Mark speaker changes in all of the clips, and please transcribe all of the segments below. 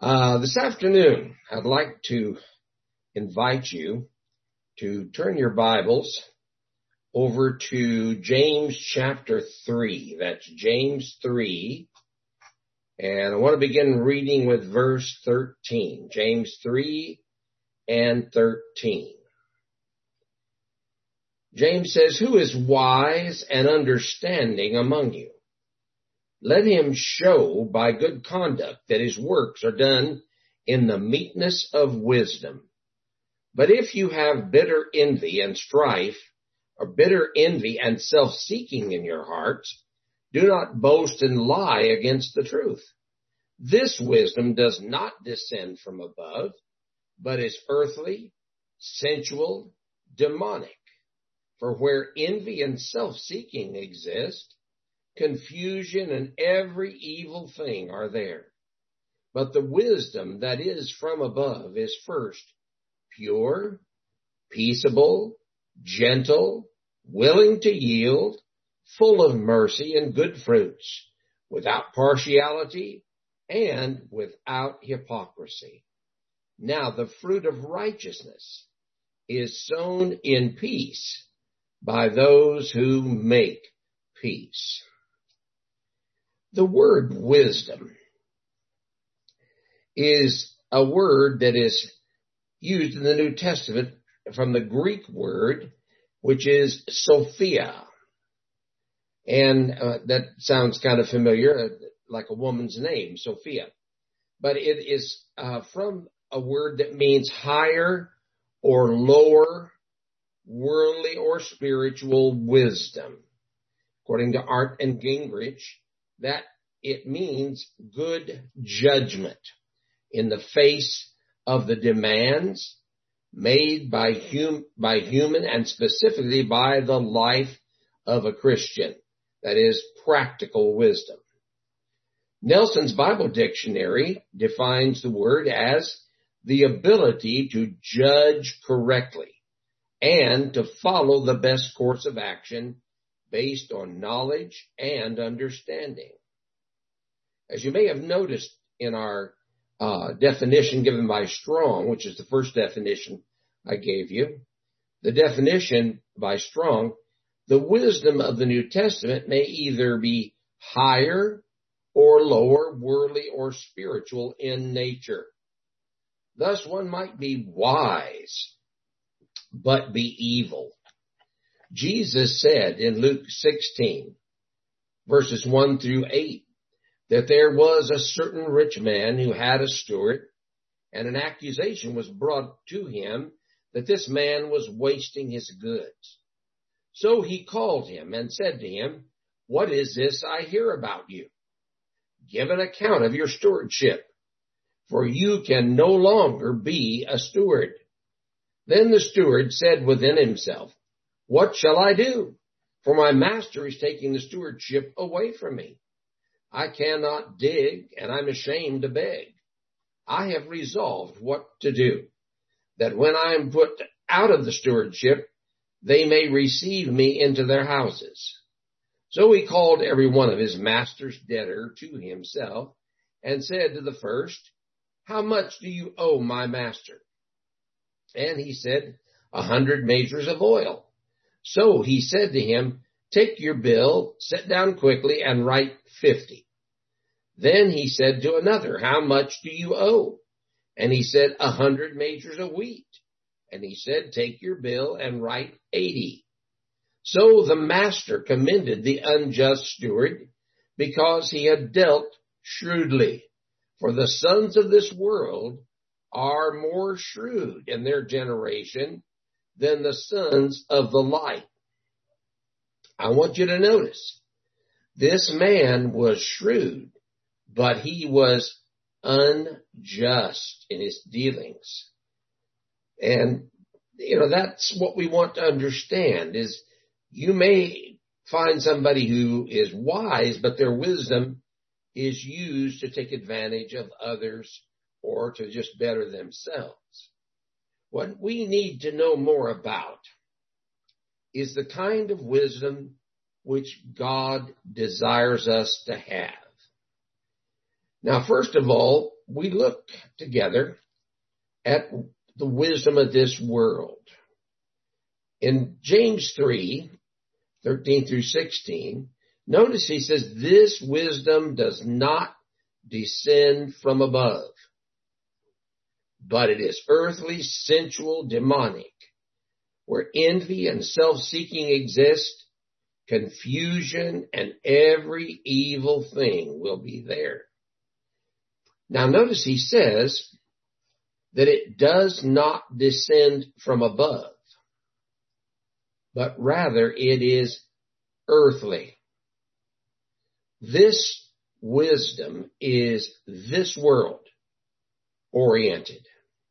Speaker 1: This afternoon, I'd like to invite you to turn your Bibles over to James chapter 3. That's James 3. And I want to begin reading with verse 13. James 3 and 13. James says, "Who is wise and understanding among you? Let him show by good conduct that his works are done in the meekness of wisdom. But if you have bitter envy and strife, or bitter envy and self-seeking in your hearts, do not boast and lie against the truth. This wisdom does not descend from above, but is earthly, sensual, demonic. For where envy and self-seeking exist, confusion and every evil thing are there. But the wisdom that is from above is first pure, peaceable, gentle, willing to yield, full of mercy and good fruits, without partiality and without hypocrisy. Now the fruit of righteousness is sown in peace by those who make peace." The word wisdom is a word that is used in the New Testament from the Greek word, which is Sophia. And that sounds kind of familiar, like a woman's name, Sophia. But it is from a word that means higher or lower, worldly or spiritual wisdom. According to Art and Gingrich, that it means good judgment in the face of the demands made by human and specifically by the life of a Christian. That is practical wisdom. Nelson's Bible Dictionary defines the word as the ability to judge correctly and to follow the best course of action based on knowledge and understanding. As you may have noticed in our definition given by Strong, which is the first definition I gave you, the definition by Strong, the wisdom of the New Testament may either be higher or lower, worldly or spiritual in nature. Thus, one might be wise, but be evil. Jesus said in Luke 16, verses 1 through 8, that there was a certain rich man who had a steward, and an accusation was brought to him that this man was wasting his goods. So he called him and said to him, "What is this I hear about you? Give an account of your stewardship, for you can no longer be a steward." Then the steward said within himself, "What shall I do? For my master is taking the stewardship away from me. I cannot dig, and I'm ashamed to beg. I have resolved what to do, that when I am put out of the stewardship, they may receive me into their houses." So he called every one of his master's debtor to himself, and said to the first, "How much do you owe my master?" And he said, 100 measures of oil. So he said to him, "Take your bill, sit down quickly, and write 50. Then he said to another, "How much do you owe?" And he said, 100 measures of wheat. And he said, "Take your bill and write 80. So the master commended the unjust steward because he had dealt shrewdly. For the sons of this world are more shrewd in their generation than the sons of the light." I want you to notice, this man was shrewd, but he was unjust in his dealings. And, that's what we want to understand is you may find somebody who is wise, but their wisdom is used to take advantage of others or to just better themselves. What we need to know more about is the kind of wisdom which God desires us to have. Now, first of all, we look together at the wisdom of this world. In James 3:13 through 16, notice he says, this wisdom does not descend from above, but it is earthly, sensual, demonic, where envy and self-seeking exist, confusion and every evil thing will be there. Now notice he says that it does not descend from above, but rather it is earthly. This wisdom is this world oriented.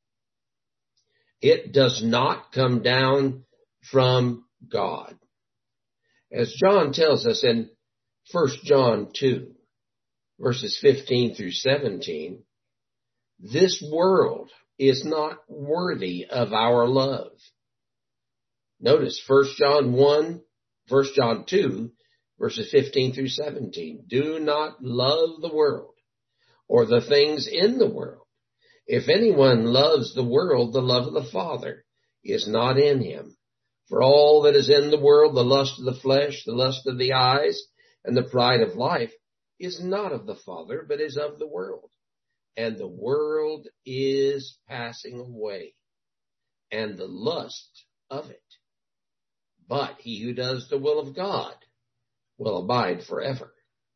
Speaker 1: It does not come down from God. As John tells us in 1 John 2, verses 15 through 17, this world is not worthy of our love. Notice 1 John 2, verses 15 through 17. Do not love the world or the things in the world. If anyone loves the world, the love of the Father is not in him. For all that is in the world, the lust of the flesh, the lust of the eyes, and the pride of life, is not of the Father, but is of the world. And the world is passing away, and the lust of it. But he who does the will of God will abide forever.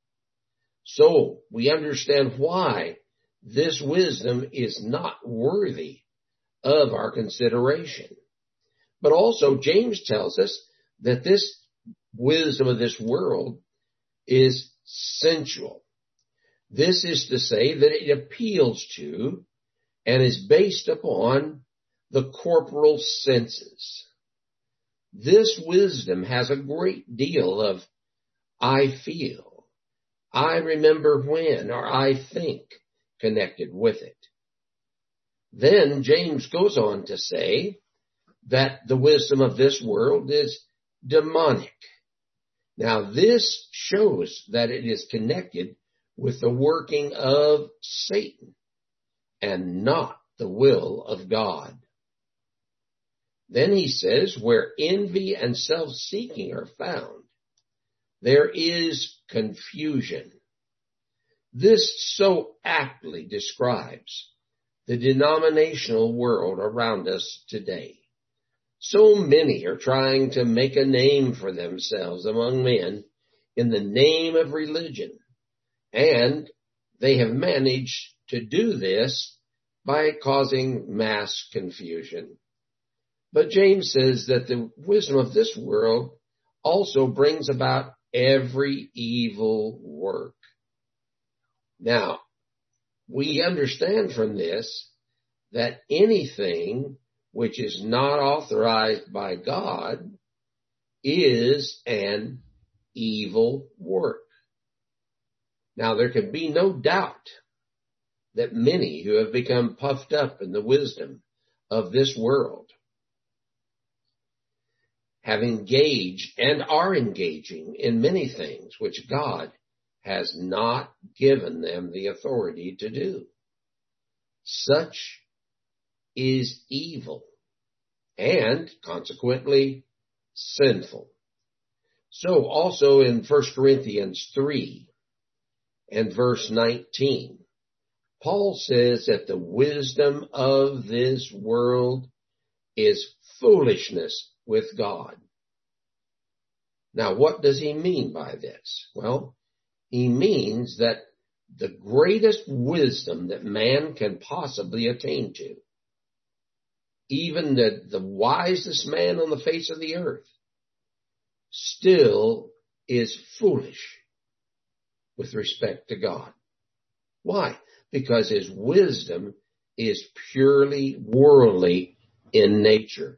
Speaker 1: So we understand why this wisdom is not worthy of our consideration. But also James tells us that this wisdom of this world is sensual. This is to say that it appeals to and is based upon the corporal senses. This wisdom has a great deal of I feel, I remember when, or I think connected with it. Then James goes on to say that the wisdom of this world is demonic. Now this shows that it is connected with the working of Satan and not the will of God. Then he says, where envy and self-seeking are found, there is confusion. This so aptly describes the denominational world around us today. So many are trying to make a name for themselves among men in the name of religion, and they have managed to do this by causing mass confusion. But James says that the wisdom of this world also brings about every evil work. Now, we understand from this that anything which is not authorized by God is an evil work. Now, there can be no doubt that many who have become puffed up in the wisdom of this world have engaged and are engaging in many things which God has not given them the authority to do. Such is evil and consequently sinful. So also in 1 Corinthians 3 and verse 19, Paul says that the wisdom of this world is foolishness with God. Now, what does he mean by this? Well, he means that the greatest wisdom that man can possibly attain to, even the wisest man on the face of the earth, still is foolish with respect to God. Why? Because his wisdom is purely worldly in nature.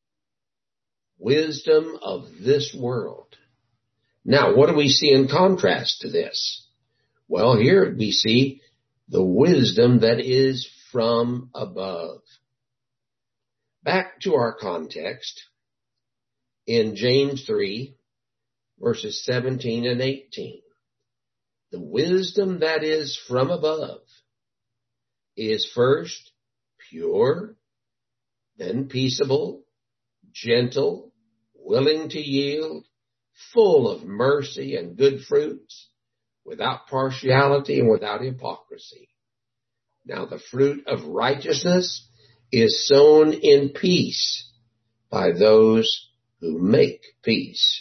Speaker 1: Wisdom of this world. Now, what do we see in contrast to this? Well, here we see the wisdom that is from above. Back to our context in James 3, verses 17 and 18. The wisdom that is from above is first pure, then peaceable, gentle, willing to yield, full of mercy and good fruits, without partiality and without hypocrisy. Now the fruit of righteousness is sown in peace by those who make peace.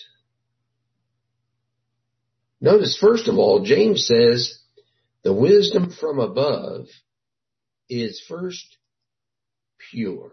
Speaker 1: Notice, first of all, James says the wisdom from above is first pure.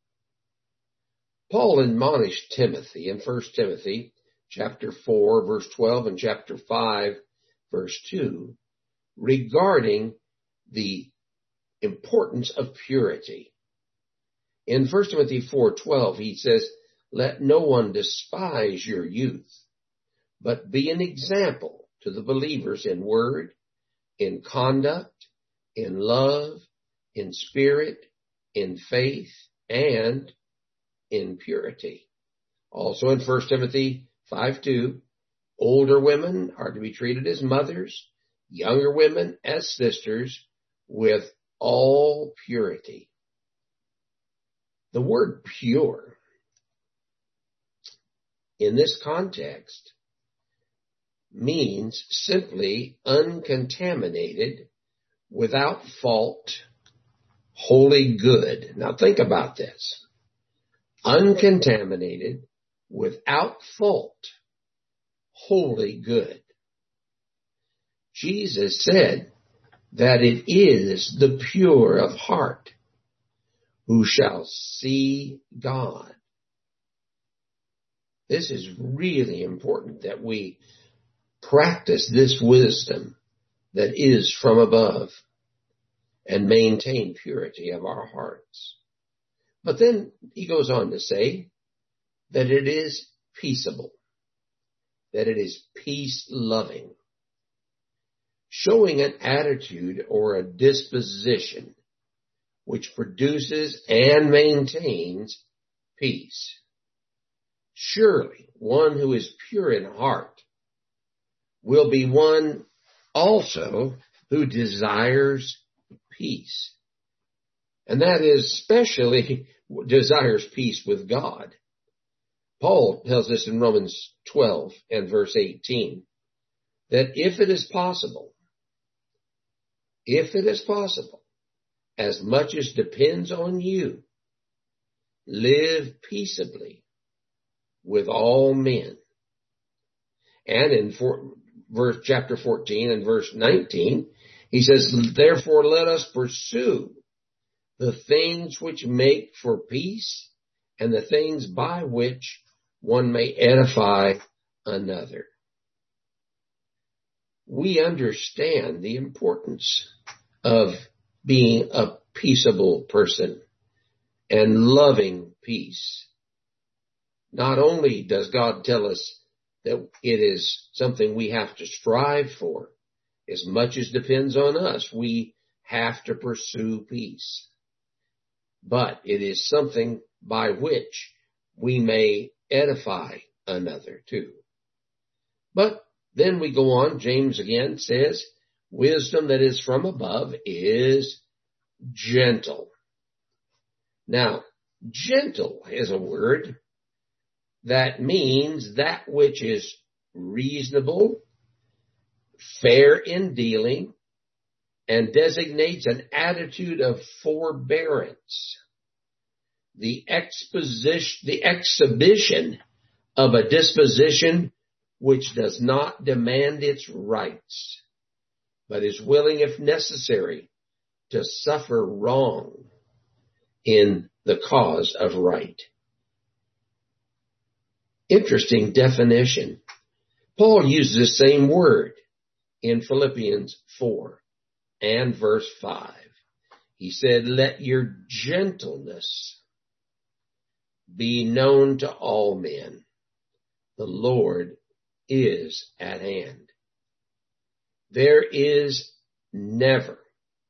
Speaker 1: Paul admonished Timothy in 1 Timothy chapter 4, verse 12, and chapter 5, verse 2, regarding the importance of purity. In 1 Timothy 4:12, he says, "Let no one despise your youth, but be an example to the believers in word, in conduct, in love, in spirit, in faith, and in purity." Also in 1 Timothy 5:2, older women are to be treated as mothers, younger women as sisters, with all purity. The word pure in this context means simply uncontaminated, without fault, wholly good. Now think about this. Uncontaminated, without fault, wholly good. Jesus said that it is the pure of heart who shall see God. This is really important that we practice this wisdom that is from above and maintain purity of our hearts. But then he goes on to say that it is peaceable, that it is peace-loving, showing an attitude or a disposition which produces and maintains peace. Surely one who is pure in heart will be one also who desires peace. And that is especially desires peace with God. Paul tells us in Romans 12 and verse 18 that if it is possible, as much as depends on you, live peaceably with all men. And in chapter 14 and verse 19, he says, "Therefore let us pursue the things which make for peace and the things by which one may edify another." We understand the importance of being a peaceable person and loving peace. Not only does God tell us that it is something we have to strive for, as much as depends on us, we have to pursue peace. But it is something by which we may edify another too. But then we go on, James again says, wisdom that is from above is gentle. Now, gentle is a word that means that which is reasonable, fair in dealing, and designates an attitude of forbearance. The exhibition of a disposition which does not demand its rights, but is willing, if necessary, to suffer wrong in the cause of right. Interesting definition. Paul uses the same word in Philippians 4 and verse 5. He said, "Let your gentleness be known to all men. The Lord is at hand." There is never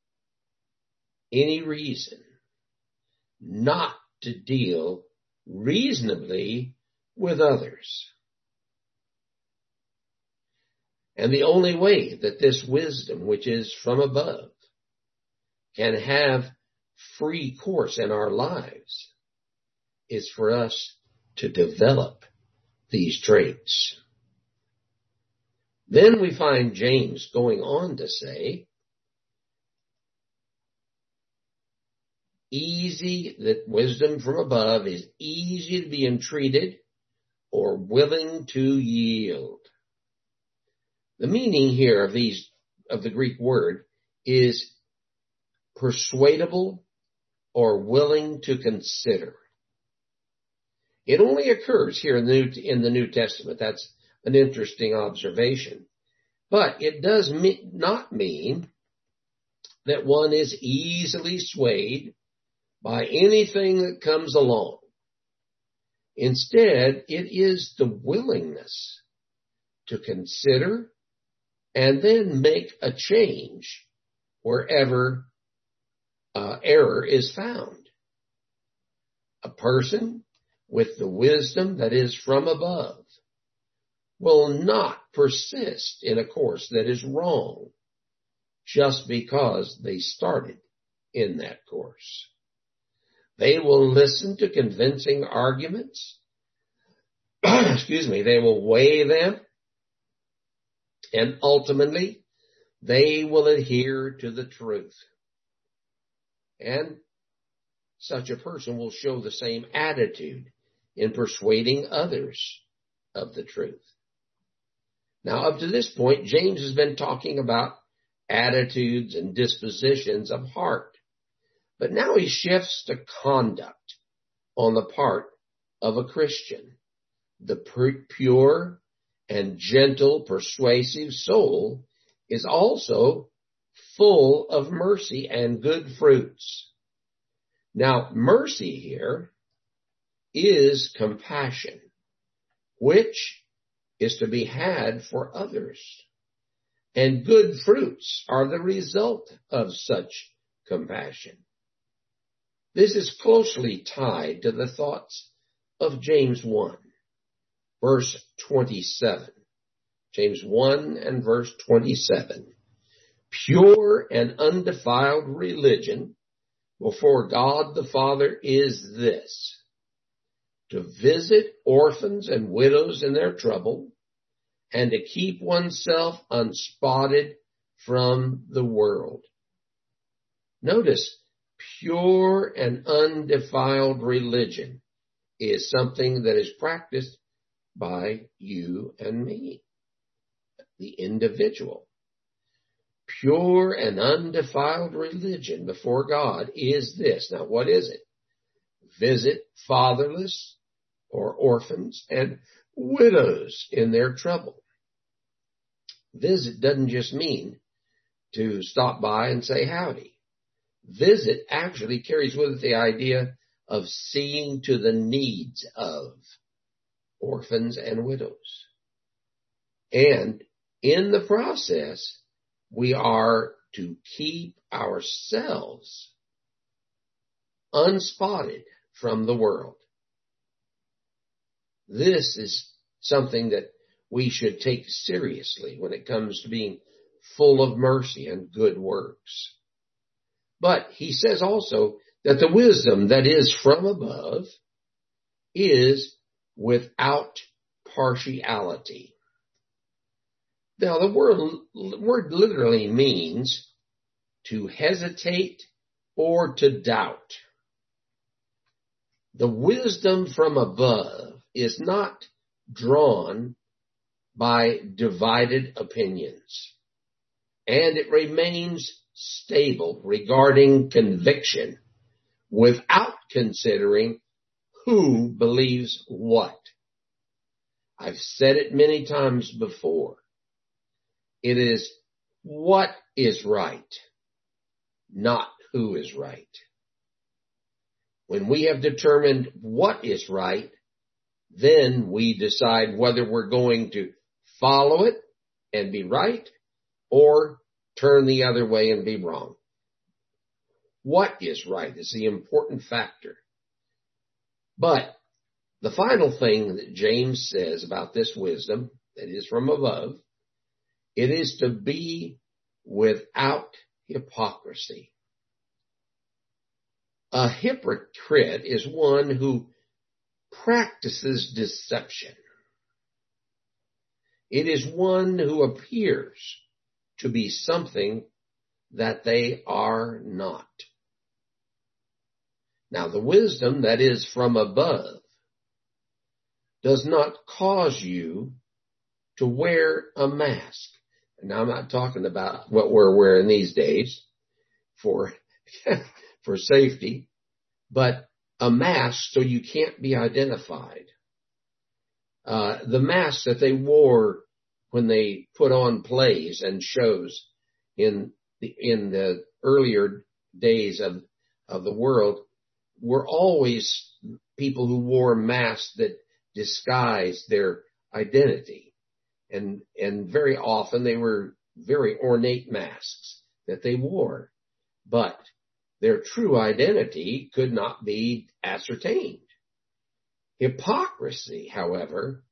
Speaker 1: any reason not to deal reasonably with others. And the only way that this wisdom, which is from above, can have free course in our lives is for us to develop these traits. Then we find James going on to say, that wisdom from above is easy to be entreated or willing to yield. The meaning here of the Greek word is persuadable or willing to consider. It only occurs here in the New Testament. That's an interesting observation. But it does not mean that one is easily swayed by anything that comes along. Instead, it is the willingness to consider and then make a change wherever error is found. A person with the wisdom that is from above will not persist in a course that is wrong just because they started in that course. They will listen to convincing arguments. They will weigh them. And ultimately, they will adhere to the truth. And such a person will show the same attitude in persuading others of the truth. Now, up to this point, James has been talking about attitudes and dispositions of heart. But now he shifts to conduct on the part of a Christian. The pure and gentle, persuasive soul is also full of mercy and good fruits. Now, mercy here is compassion, which is to be had for others. And good fruits are the result of such compassion. This is closely tied to the thoughts of James 1, verse 27. James 1 and verse 27. Pure and undefiled religion before God the Father is this: to visit orphans and widows in their trouble, and to keep oneself unspotted from the world. Notice, pure and undefiled religion is something that is practiced by you and me, the individual. Pure and undefiled religion before God is this. Now, what is it? Visit fatherless or orphans and widows in their trouble. Visit doesn't just mean to stop by and say howdy. Visit actually carries with it the idea of seeing to the needs of orphans and widows. And in the process, we are to keep ourselves unspotted from the world. This is something that we should take seriously when it comes to being full of mercy and good works. But he says also that the wisdom that is from above is without partiality. Now, the word literally means to hesitate or to doubt. The wisdom from above is not drawn by divided opinions, and it remains stable regarding conviction without considering who believes what. I've said it many times before. It is what is right, not who is right. When we have determined what is right, then we decide whether we're going to follow it and be right or turn the other way and be wrong. What is right is the important factor. But the final thing that James says about this wisdom that is from above, it is to be without hypocrisy. A hypocrite is one who practices deception. It is one who appears to be something that they are not. Now, the wisdom that is from above does not cause you to wear a mask. Now, I'm not talking about what we're wearing these days for safety, but a mask so you can't be identified. The masks that they wore when they put on plays and shows in the earlier days of the world were always people who wore masks that disguised their identity. And very often they were very ornate masks that they wore, but their true identity could not be ascertained. Hypocrisy, however,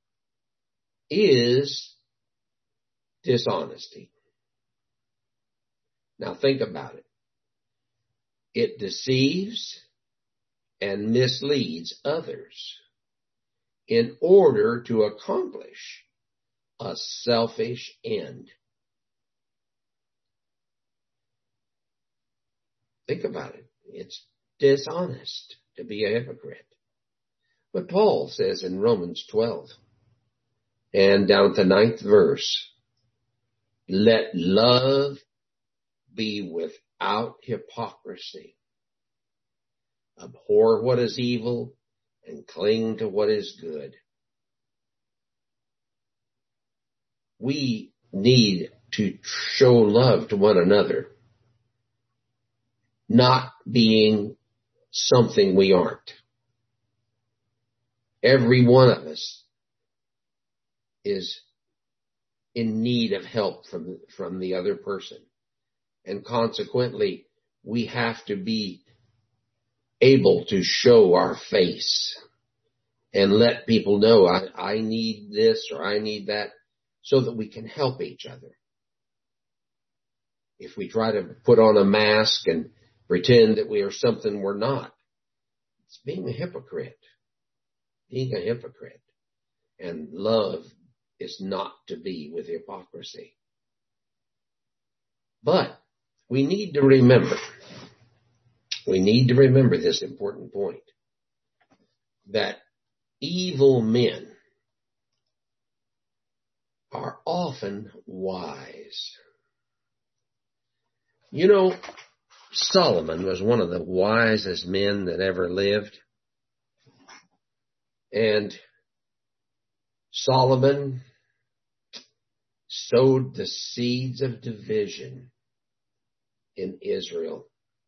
Speaker 1: is dishonesty. Now think about it. It deceives and misleads others in order to accomplish a selfish end. Think about it. It's dishonest to be a hypocrite. But Paul says in Romans 12 and down to 9th verse, let love be without hypocrisy. Abhor what is evil and cling to what is good. We need to show love to one another, not being something we aren't. Every one of us is in need of help from the other person. And consequently, we have to be able to show our face and let people know I need this or I need that so that we can help each other. If we try to put on a mask and pretend that we are something we're not, it's being a hypocrite. Being a hypocrite. And love is not to be with hypocrisy. But we need to remember this important point, that evil men are often wise. You know, Solomon was one of the wisest men that ever lived. And Solomon sowed the seeds of division in Israel.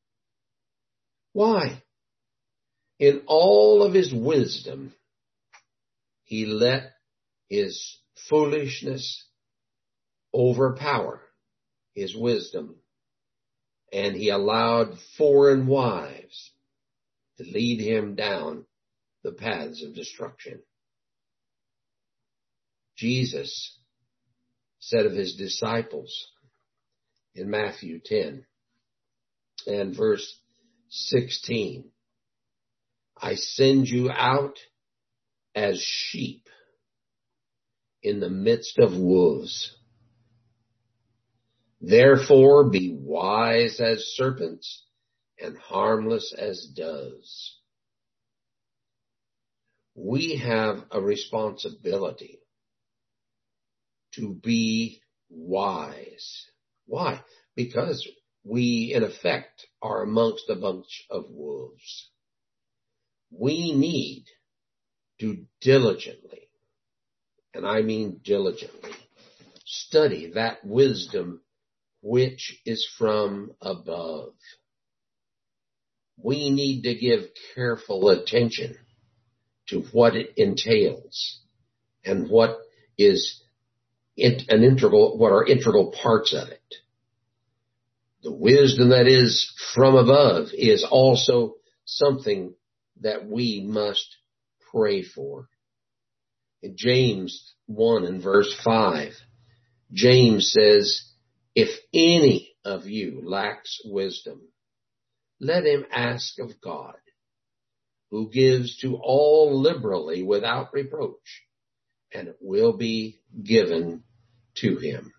Speaker 1: Why? In all of his wisdom, he let his foolishness overpower his wisdom, and he allowed foreign wives to lead him down the paths of destruction. Jesus said of his disciples in Matthew 10 and verse 16, I send you out as sheep in the midst of wolves. Therefore be wise as serpents and harmless as doves. We have a responsibility to be wise. Why? Because we, in effect, are amongst a bunch of wolves. We need to diligently, and I mean diligently, study that wisdom which is from above. We need to give careful attention to what it entails and what is what are integral parts of it. The wisdom that is from above is also something that we must pray for. In James 1 and verse 5, James says, if any of you lacks wisdom, let him ask of God, who gives to all liberally without reproach, and it will be given to him.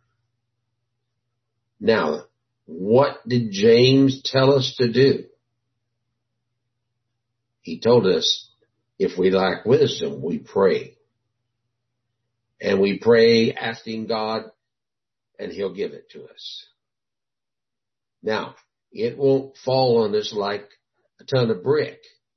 Speaker 1: Now, what did James tell us to do? He told us if we lack wisdom, we pray. And we pray asking God, and he'll give it to us. Now, it won't fall on us like a ton of brick,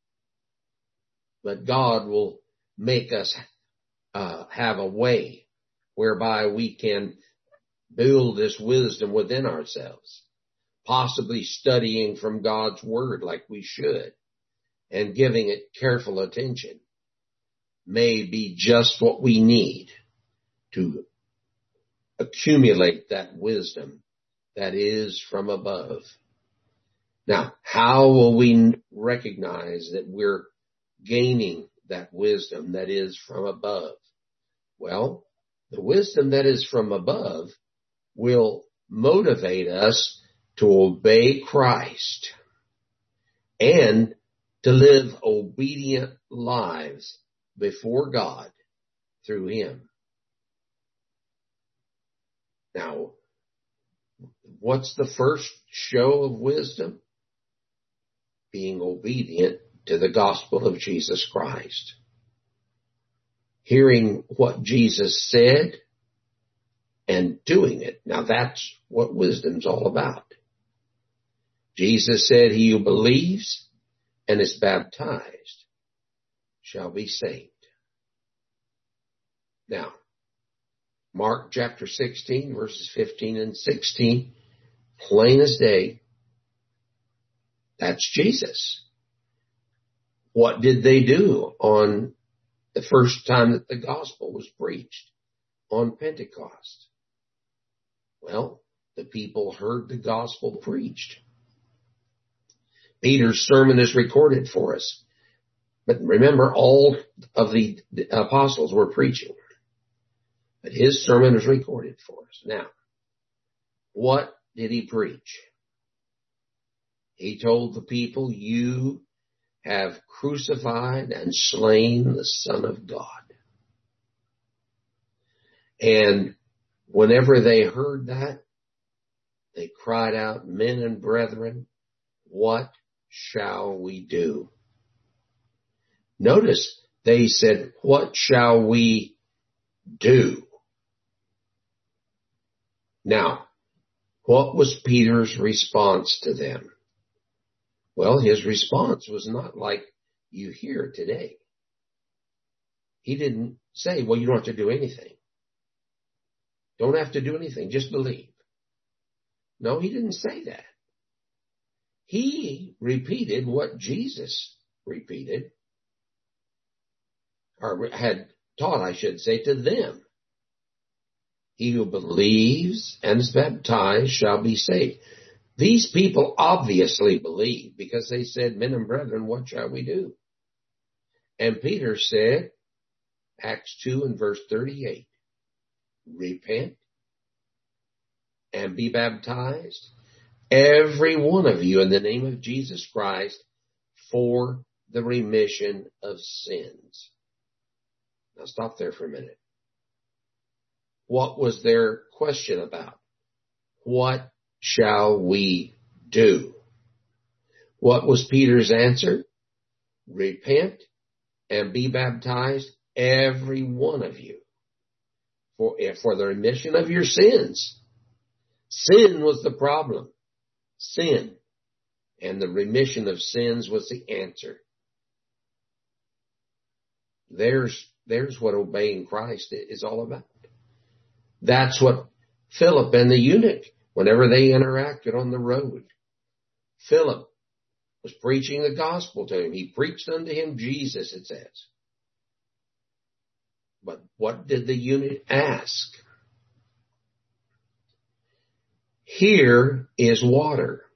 Speaker 1: but God will make us have a way whereby we can build this wisdom within ourselves, possibly studying from God's word like we should and giving it careful attention may be just what we need to accumulate that wisdom that is from above. Now, how will we recognize that we're gaining that wisdom that is from above? Well, the wisdom that is from above will motivate us to obey Christ and to live obedient lives before God through him. Now, what's the first show of wisdom? Being obedient to the gospel of Jesus Christ. Hearing what Jesus said and doing it. Now that's what wisdom's all about. Jesus said, he who believes and is baptized shall be saved. Now, Mark chapter 16, verses 15 and 16, plain as day, that's Jesus. What did they do on the first time that the gospel was preached on Pentecost? Well, the people heard the gospel preached. Peter's sermon is recorded for us. But remember, all of the apostles were preaching. But his sermon is recorded for us. Now, what did he preach? He told the people, you have crucified and slain the Son of God. And whenever they heard that, they cried out, men and brethren, what shall we do? Notice they said, what shall we do? Now, what was Peter's response to them? Well, his response was not like you hear today. He didn't say, well, you don't have to do anything. Don't have to do anything. Just believe. No, he didn't say that. He repeated what Jesus repeated, or had taught, I should say, to them. He who believes and is baptized shall be saved. These people obviously believed because they said, men and brethren, what shall we do? And Peter said, Acts 2 and verse 38, repent and be baptized, every one of you, in the name of Jesus Christ, for the remission of sins. Now stop there for a minute. What was their question about? What shall we do? What was Peter's answer? Repent and be baptized, every one of you, for the remission of your sins. Sin was the problem. Sin. And the remission of sins was the answer. There's what obeying Christ is all about. That's what Philip and the eunuch, whenever they interacted on the road, Philip was preaching the gospel to him. He preached unto him Jesus, it says. But what did the eunuch ask? Here is water.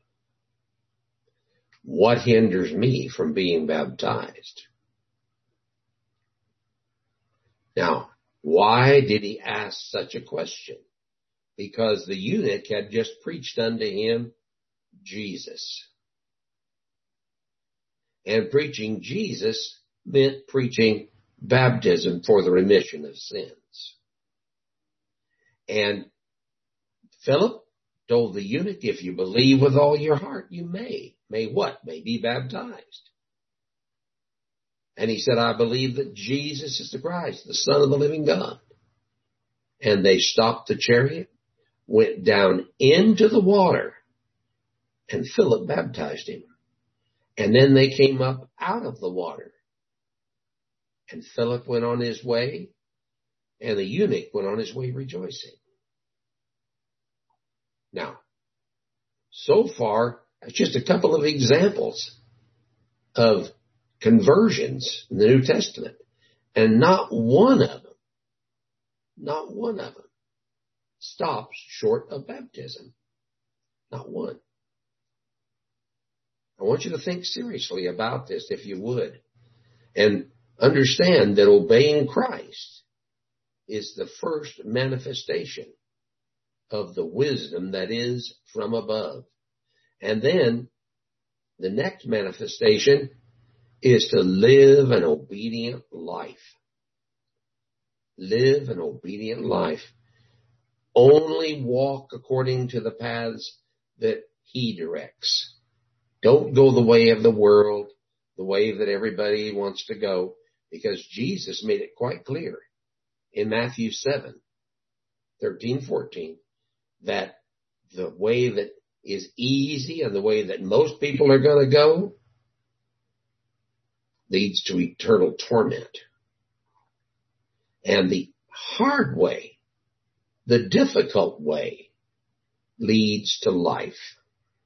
Speaker 1: What hinders me from being baptized? Now, why did he ask such a question? Because the eunuch had just preached unto him Jesus. And preaching Jesus meant preaching baptism for the remission of sins. And Philip told the eunuch, if you believe with all your heart, you may. May what? May be baptized. And he said, I believe that Jesus is the Christ, the Son of the living God. And they stopped the chariot, went down into the water, and Philip baptized him. And then they came up out of the water. And Philip went on his way, and the eunuch went on his way rejoicing. Now, so far, just a couple of examples of conversions in the New Testament. And not one of them stops short of baptism. Not one. I want you to think seriously about this, if you would, and understand that obeying Christ is the first manifestation of the wisdom that is from above. And then the next manifestation is to live an obedient life. Live an obedient life. Only walk according to the paths that He directs. Don't go the way of the world, the way that everybody wants to go, because Jesus made it quite clear in Matthew 7:13-14, that the way that is easy and the way that most people are going to go leads to eternal torment. And the hard way, the difficult way, leads to life.